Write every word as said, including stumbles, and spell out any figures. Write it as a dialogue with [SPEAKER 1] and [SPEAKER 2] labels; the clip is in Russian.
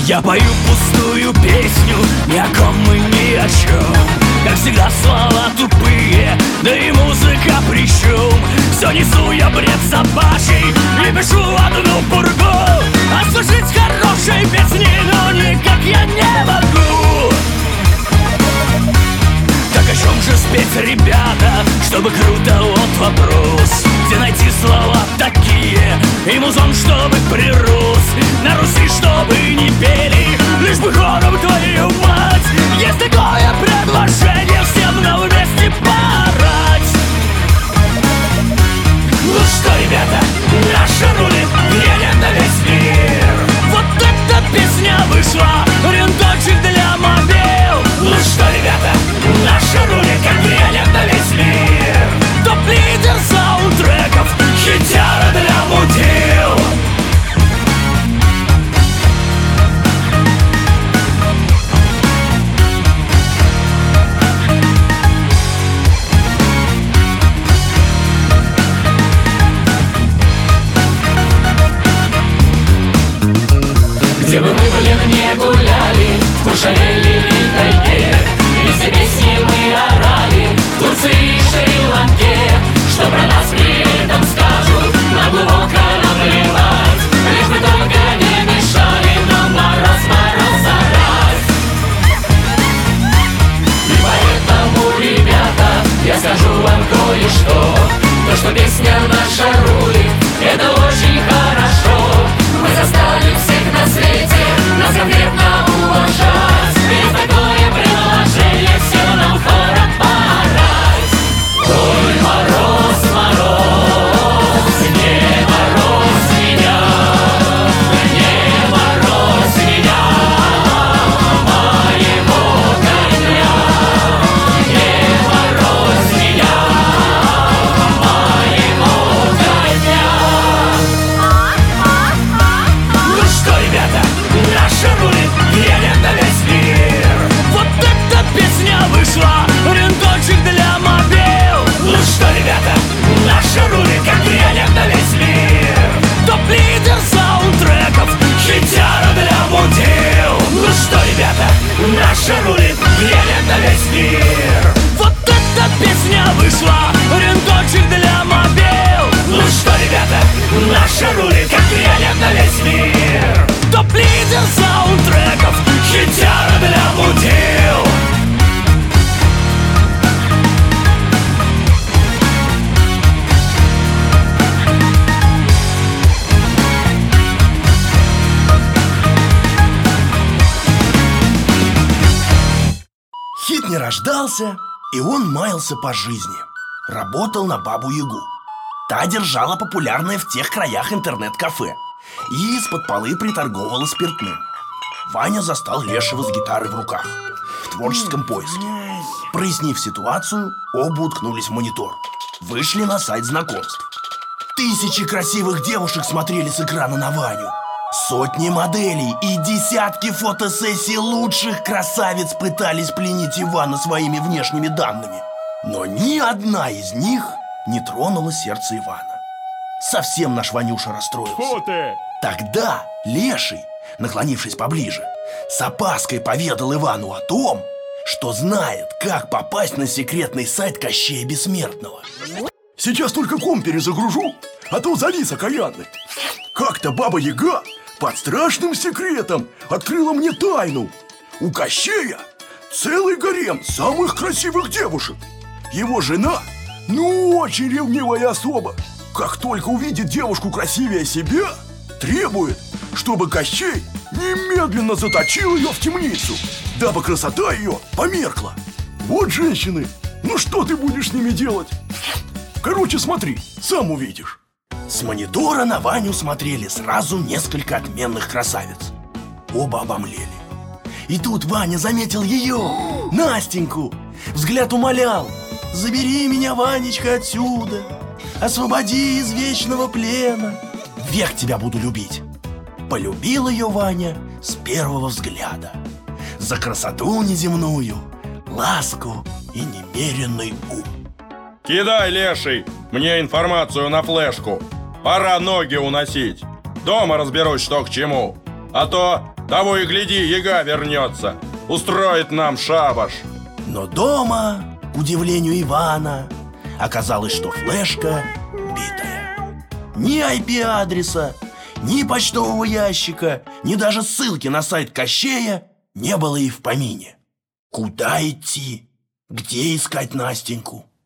[SPEAKER 1] Я пою пустую песню, ни о ком и ни о чем. Как всегда слова тупые, да и музыка причем. Все несу я бред собачий и пишу одну пургу. А слушать хорошей песни, но никак я не могу. Так о чем же спеть, ребята, чтобы круто, вот вопрос. Где найти слова такие и музон, чтобы прирос? На Руси, чтобы не пели, лишь бы хором твою мать. Есть такое предложение, всем нам вместе поорать. Ну что, ребята, наша рулит, едет на весь мир. Вот эта песня вышла, рингтончик для мобил. Ну что, ребята, наша рулит, как едет на весь мир. Топ-лидер саундтреков, хитяра для мудил.
[SPEAKER 2] Где бы мы, блин, не гуляли, в Куршавеле и тайге, везде песни мы орали, в Турции и Шри-Ланке. Что про нас при этом скажут, нам глубоко наплевать, лишь бы только не мешали нам мороз, мороз орать. И поэтому, ребята, я скажу вам кое-что. То, что песня наша рулит, это очень хорошо. Мы застали всех на свете, нас конкретно уважать. И такое приложение все нам хором поорать. Ой, мороз, мороз, не мороз меня, не мороз меня, моего коня. Не мороз меня, моего коня.
[SPEAKER 1] Ну что, ребята, наша рулит, едет на весь мир. Вот эта песня вышла, рингтончик для мобил. Ну что, ребята, наша рулит, как едет на весь мир. Топ-лидер саундтреков, хитяра для мудил. Ну что, ребята, наша рулит, едет на весь мир. Вот эта песня вышла, рингтончик для мобил. Ну что, ребята, наша рулит, как едет на весь мир. Топ-лидер саундтреков, хитяра для мудил.
[SPEAKER 3] Хит не рождался, и он маялся по жизни. Работал на Бабу-Ягу. Та держала популярное в тех краях интернет-кафе и из-под полы приторговывала спиртным. Ваня застал Лешего с гитарой в руках, в творческом поиске. Прояснив ситуацию, оба уткнулись в монитор. Вышли на сайт знакомств. Тысячи красивых девушек смотрели с экрана на Ваню. Сотни моделей и десятки фотосессий лучших красавиц пытались пленить Ивана своими внешними данными. Но ни одна из них не тронула сердце Ивана. Совсем наш Ванюша расстроился.
[SPEAKER 4] Фу ты!
[SPEAKER 3] Тогда Леший, наклонившись поближе, с опаской поведал Ивану о том, что знает, как попасть на секретный сайт Кощея Бессмертного.
[SPEAKER 4] Сейчас только ком перезагружу, а то завис окаянный. Как-то Баба-Яга под страшным секретом открыла мне тайну. У Кощея целый гарем самых красивых девушек. Его жена, ну, очень ревнивая особа. Как только увидит девушку красивее себя, требует, чтобы Кощей немедленно заточил ее в темницу, дабы красота ее померкла. Вот женщины, ну что ты будешь с ними делать? Короче, смотри, сам увидишь.
[SPEAKER 3] С монитора на Ваню смотрели сразу несколько отменных красавиц. Оба обомлели. И тут Ваня заметил ее, Настеньку. Взгляд умолял: забери меня, Ванечка, отсюда, освободи из вечного плена, век тебя буду любить. Полюбил ее Ваня с первого взгляда. За красоту неземную, ласку и немеренный ум.
[SPEAKER 5] Кидай, Леший, мне информацию на флешку. Пора ноги уносить. Дома разберусь, что к чему. А то Того и гляди, яга вернется, устроит нам шабаш.
[SPEAKER 3] Но дома, к удивлению Ивана, оказалось, что флешка битая. Ни ай пи-адреса, ни почтового ящика, ни даже ссылки на сайт Кощея не было и в помине. Куда идти? Где искать Настеньку?